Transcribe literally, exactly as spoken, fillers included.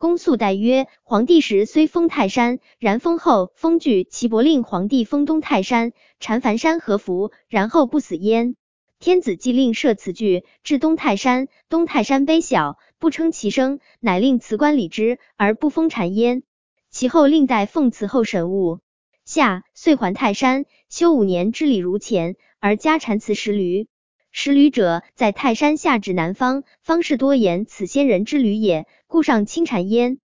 公诉代曰：皇帝时虽封泰山，然封后封据其伯令皇帝封东泰山、禅凡山何服，然后不死焉。天子既令设此据，至东泰山，东泰山卑小，不称其声，乃令辞官礼之，而不封禅焉。其后令代奉辞后审务。夏，遂还泰山，修五年之礼如前，而加禅祠十驴。十驴者，在泰山下指南方，方士多言此仙人之驴也，故上清禅焉。